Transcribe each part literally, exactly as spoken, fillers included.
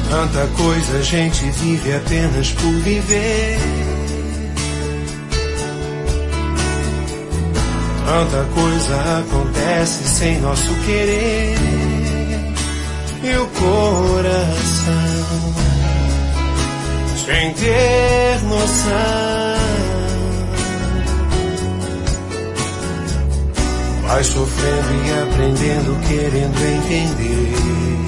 Tanta coisa a gente vive apenas por viver. Tanta coisa acontece sem nosso querer. E o coração, sem ter noção, vai sofrendo e aprendendo, querendo entender.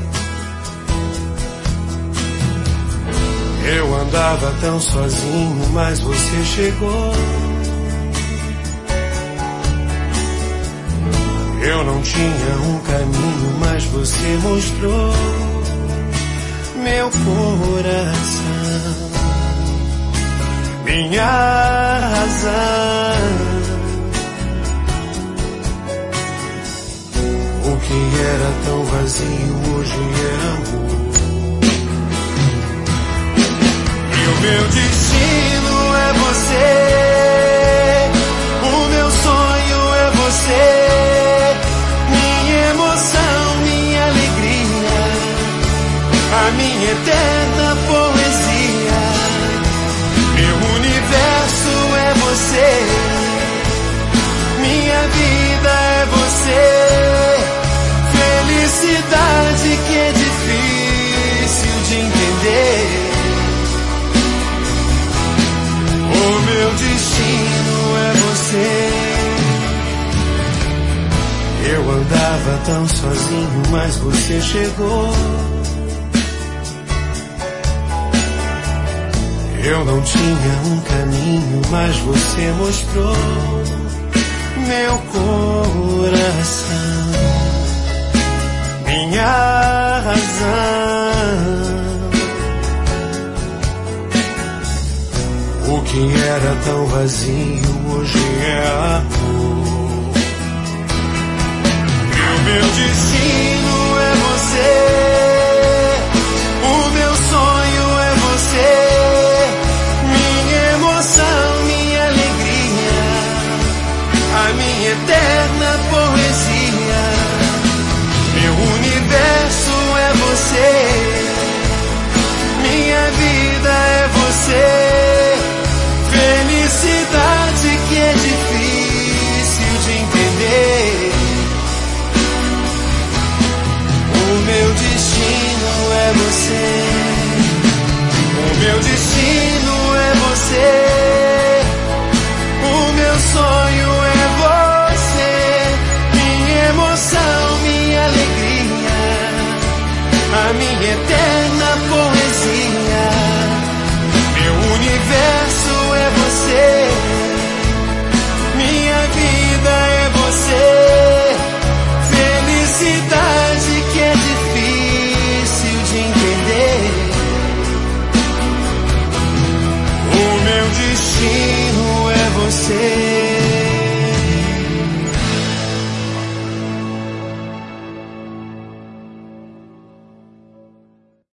Eu andava tão sozinho, mas você chegou. Eu não tinha um caminho, mas você mostrou. Meu coração, minha razão, o que era tão vazio hoje é amor. E o meu destino é você, o meu sonho é você. A minha eterna poesia, meu universo é você, minha vida é você, felicidade que é difícil de entender. O meu destino é você. Eu andava tão sozinho, mas você chegou. Eu não tinha um caminho, mas você mostrou. Meu coração, minha razão, o que era tão vazio hoje é amor. E o meu destino é você, o meu sonho é você. A minha eterna poesia, meu universo é você, minha vida é você, felicidade que é difícil de entender. O meu destino é você, o meu destino é você, o meu sonho é minha alegria, a minha eterna poesia, meu universo é você, minha vida é você, felicidade que é difícil de entender. O meu destino é você.